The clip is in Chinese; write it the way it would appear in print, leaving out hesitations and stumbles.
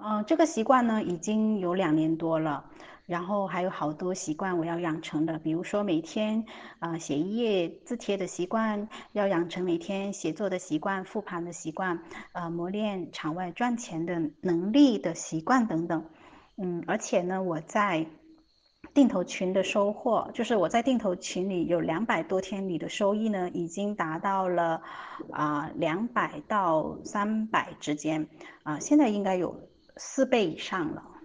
这个习惯呢已经有2年多了，然后还有好多习惯我要养成的，比如说每天写一页字帖的习惯，要养成每天写作的习惯、复盘的习惯，磨练场外赚钱的能力的习惯等等。而且呢，我在定投群的收获，就是我在定投群里有200多天里的收益呢，已经达到了200到300之间，现在应该有4倍以上了。